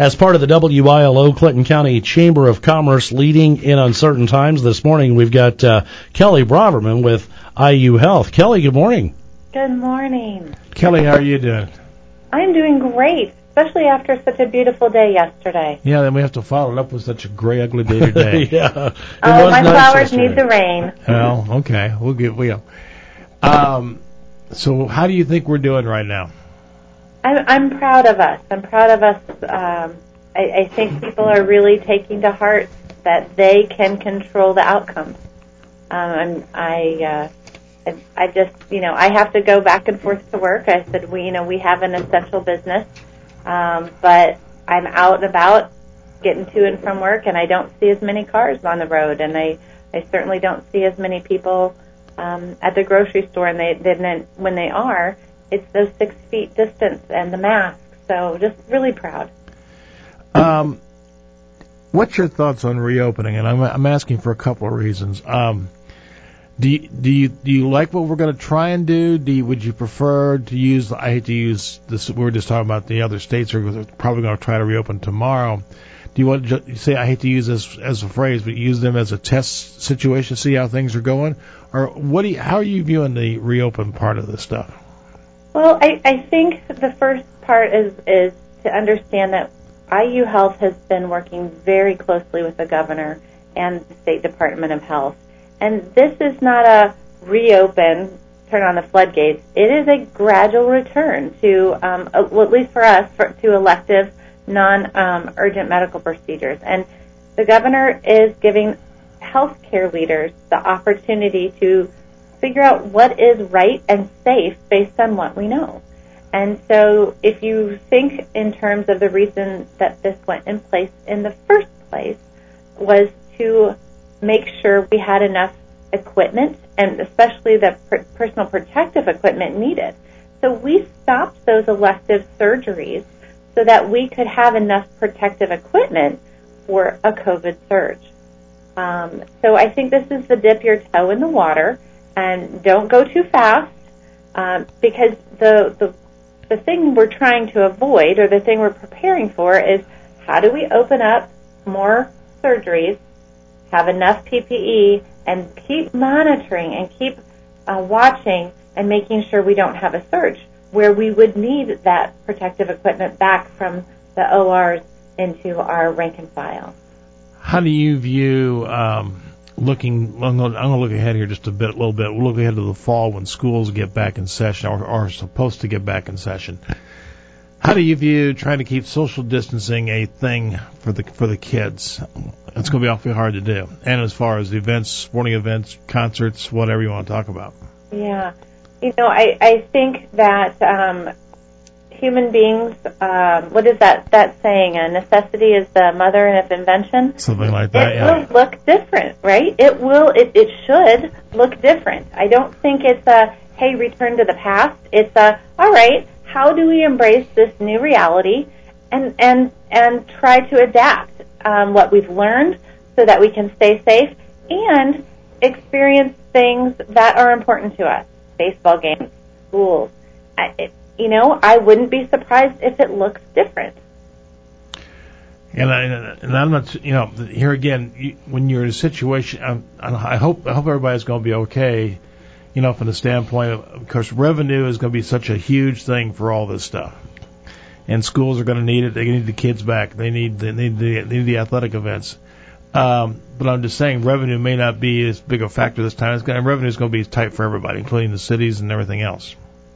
as part of the WILO Clinton County Chamber of Commerce Leading in Uncertain Times. This morning we've got Kelly Braverman with IU Health. Kelly, good morning. Good morning. Kelly, how are you doing? I'm doing great, especially after such a beautiful day yesterday. Yeah, then we have to follow it up with such a gray, ugly day today. Yeah. Oh, my flowers need the rain. Well, okay. So how do you think we're doing right now? I'm proud of us. I think people are really taking to heart that they can control the outcomes. I just, I have to go back and forth to work. I said, we have an essential business, but I'm out and about getting to and from work, and I don't see as many cars on the road, and I certainly don't see as many people at the grocery store, and when they are, it's those 6 feet distance and the mask. So just really proud. What's your thoughts on reopening? And I'm asking for a couple of reasons. Do you like what we're going to try and do? Would you prefer to use? I hate to use this. We were just talking about the other states are probably going to try to reopen tomorrow. Do you want to say? I hate to use this as a phrase, but use them as a test situation, see how things are going, or how are you viewing the reopen part of this stuff? Well, I think the first part is to understand that IU Health has been working very closely with the governor and the State Department of Health. And this is not a reopen, turn on the floodgates. It is a gradual return to, at least for us, to elective, non-urgent medical procedures. And the governor is giving healthcare leaders the opportunity to figure out what is right and safe based on what we know. And so if you think in terms of the reason that this went in place in the first place was to make sure we had enough equipment, and especially the personal protective equipment needed. So we stopped those elective surgeries so that we could have enough protective equipment for a COVID surge. So I think this is the dip your toe in the water, and don't go too fast, because the thing we're trying to avoid, or the thing we're preparing for, is how do we open up more surgeries, have enough PPE, and keep monitoring and keep watching and making sure we don't have a surge where we would need that protective equipment back from the ORs into our rank and file. How do you view I'm going to look ahead here just a little bit. We'll look ahead to the fall when schools get back in session, or are supposed to get back in session. How do you view trying to keep social distancing a thing for the kids? It's going to be awfully hard to do. And as far as the events, sporting events, concerts, whatever you want to talk about. Yeah. I think that human beings, what is that saying? A necessity is the mother of invention. Something like that, yeah. It will look different, right? It should look different. I don't think it's a, hey, return to the past. It's a, all right, how do we embrace this new reality and try to adapt what we've learned so that we can stay safe and experience things that are important to us. Baseball games, schools. I wouldn't be surprised if it looks different. And I'm not, here again, when you're in a situation, I hope everybody's going to be okay, from the standpoint of course, revenue is going to be such a huge thing for all this stuff. And schools are going to need it. They need the kids back. They need the athletic events. But I'm just saying revenue may not be as big a factor this time. Revenue is going to be tight for everybody, including the cities and everything else.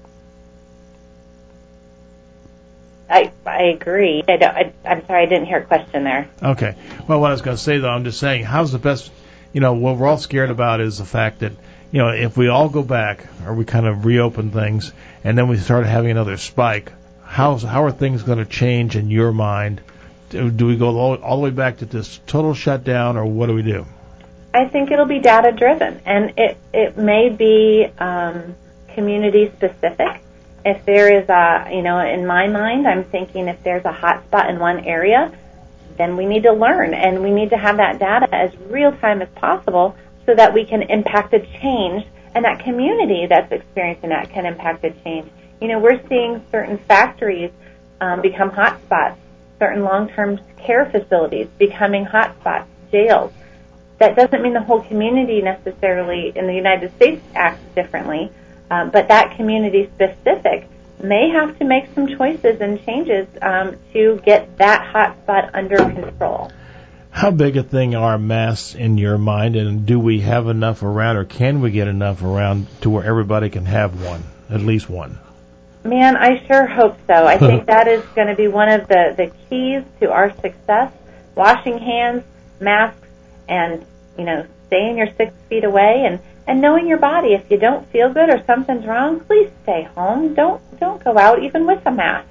I agree. I'm sorry, I didn't hear a question there. Okay. Well, what I was going to say, though, I'm just saying, how's the best, what we're all scared about is the fact that, if we all go back or we kind of reopen things and then we start having another spike, how are things going to change in your mind? Do we go all the way back to this total shutdown, or what do we do? I think it'll be data-driven, and it may be community-specific. If there is in my mind, I'm thinking if there's a hot spot in one area, then we need to learn, and we need to have that data as real-time as possible so that we can impact a change, and that community that's experiencing that can impact a change. We're seeing certain factories become hot spots certain long-term care facilities becoming hotspots, jails. That doesn't mean the whole community necessarily in the United States acts differently, but that community specific may have to make some choices and changes to get that hotspot under control. How big a thing are masks in your mind, and do we have enough around, or can we get enough around to where everybody can have one, at least one? Man, I sure hope so. I think that is going to be one of the keys to our success. Washing hands, masks, and, staying your 6 feet away and knowing your body. If you don't feel good or something's wrong, please stay home. Don't go out even with a mask.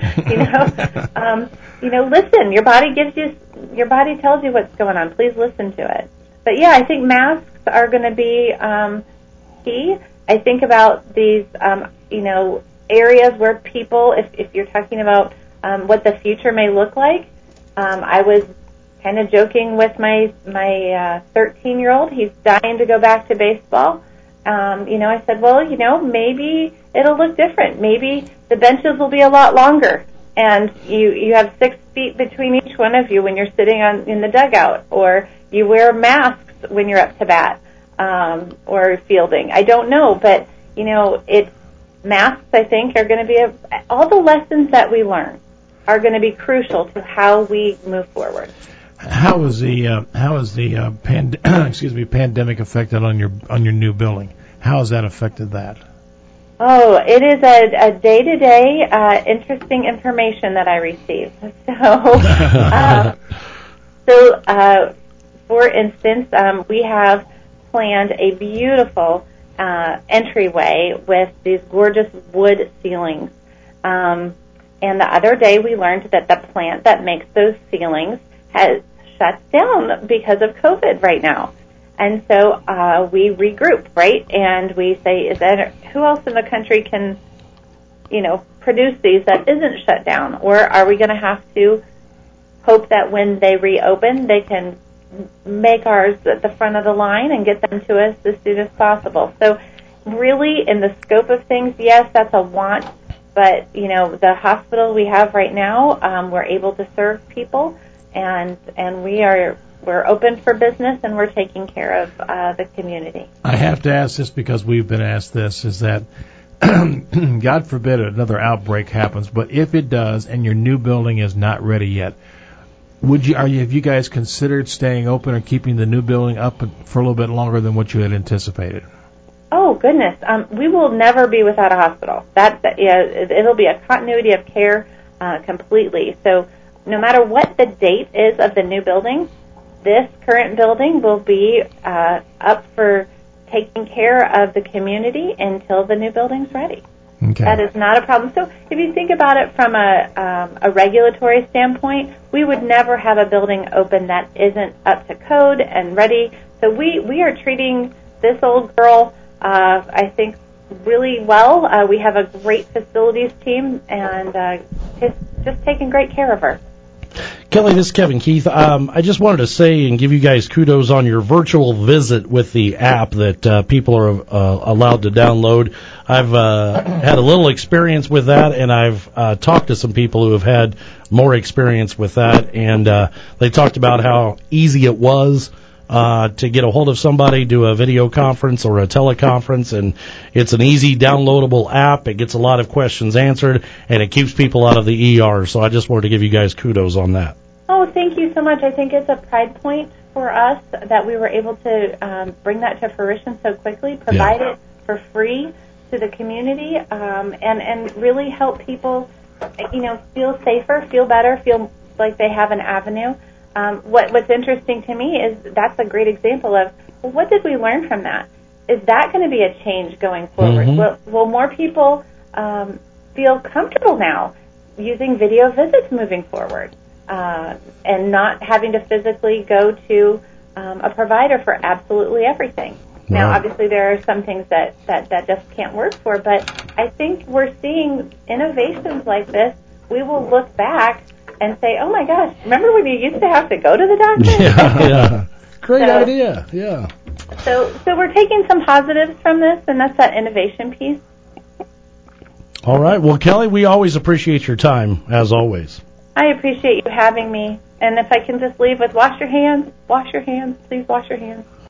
Listen. Your body tells you what's going on. Please listen to it. But yeah, I think masks are going to be key. I think about these, areas where people, if you're talking about what the future may look like. I was kind of joking with my 13-year-old. He's dying to go back to baseball. I said, well, maybe it'll look different. Maybe the benches will be a lot longer, and you have 6 feet between each one of you when you're sitting in the dugout, or you wear masks when you're up to bat or fielding. I don't know, but masks, I think, are going to be all the lessons that we learn are going to be crucial to how we move forward. How is the pandemic affected on your new building? How has that affected that? Oh, it is a day-to-day interesting information that I receive. So, for instance, we have planned a beautiful entryway with these gorgeous wood ceilings. And the other day we learned that the plant that makes those ceilings has shut down because of COVID right now. And so we regroup, right? And we say, who else in the country can, produce these that isn't shut down? Or are we going to have to hope that when they reopen, they can make ours at the front of the line and get them to us as soon as possible? So really, in the scope of things, yes, that's a want. But, the hospital we have right now, we're able to serve people, and we're open for business, and we're taking care of the community. I have to ask this because we've been asked this, is that, God forbid another outbreak happens, but if it does and your new building is not ready yet, have you guys considered staying open or keeping the new building up for a little bit longer than what you had anticipated? Oh, goodness. We will never be without a hospital. It'll be a continuity of care completely. So no matter what the date is of the new building, this current building will be up for taking care of the community until the new building's ready. Okay. That is not a problem. So if you think about it from a regulatory standpoint, we would never have a building open that isn't up to code and ready. So we are treating this old girl, I think, really well. We have a great facilities team, and just taking great care of her. Kelly, this is Kevin Keith. I just wanted to say and give you guys kudos on your virtual visit with the app that people are allowed to download. I've had a little experience with that, and I've talked to some people who have had more experience with that, and they talked about how easy it was to get a hold of somebody, do a video conference or a teleconference, and it's an easy downloadable app. It gets a lot of questions answered, and it keeps people out of the ER. So I just wanted to give you guys kudos on that. Oh, thank you so much. I think it's a pride point for us that we were able to bring that to fruition so quickly, provide it for free to the community, and really help people, feel safer, feel better, feel like they have an avenue. What's interesting to me is that's a great example of, well, what did we learn from that? Is that going to be a change going forward? Mm-hmm. Will more people feel comfortable now using video visits moving forward and not having to physically go to a provider for absolutely everything? Now, obviously, there are some things that just can't work for, but I think we're seeing innovations like this. We will look back and say, oh, my gosh, remember when you used to have to go to the doctor? Yeah. Great idea, yeah. So we're taking some positives from this, and that's that innovation piece. All right. Well, Kelly, we always appreciate your time, as always. I appreciate you having me. And if I can just leave with wash your hands, please wash your hands.